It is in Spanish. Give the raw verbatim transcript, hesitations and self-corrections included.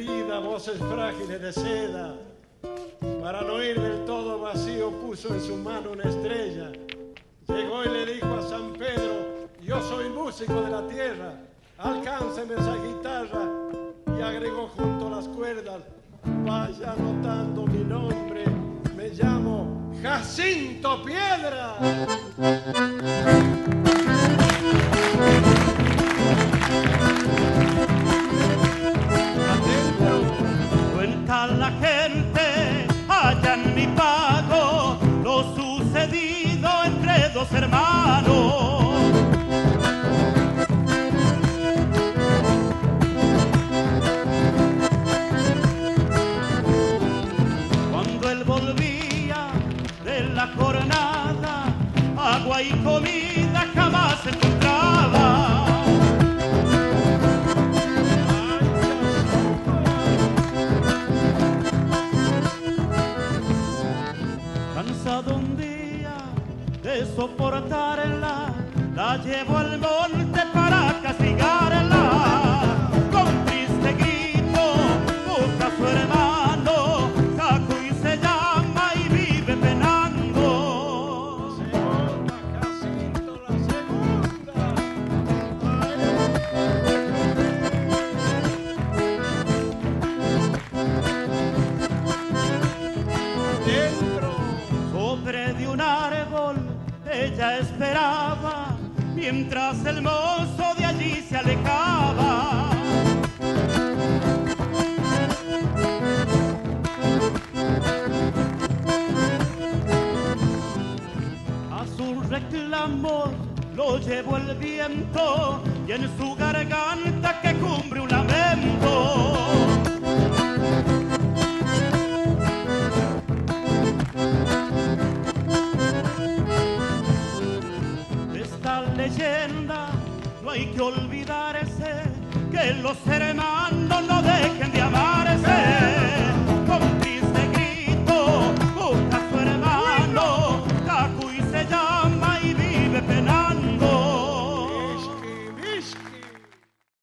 querida, voces frágiles de seda. Para no ir del todo vacío puso en su mano una estrella. Llegó y le dijo a San Pedro: yo soy músico de la tierra, alcánceme esa guitarra. Y agregó junto a las cuerdas: vaya anotando mi nombre, me llamo Jacinto Piedra. Cuenta la gente allá en mi pago lo sucedido entre dos hermanos. Cuando él volvía de la jornada, agua y comida jamás encontraba. Cansado un día de soportarla, la llevo al monte para castigarla. Con triste grito busca a su hermano, Cacuy se llama y vive penando. Segunda, Jacinto, la segunda. Dentro. Sobre de un árbol ella esperaba, mientras el mozo de allí se alejaba. A sus reclamos lo llevó el viento y en su garganta que cumbre un lamento. Leyenda, no hay que olvidarse que los hermanos no dejen de amar.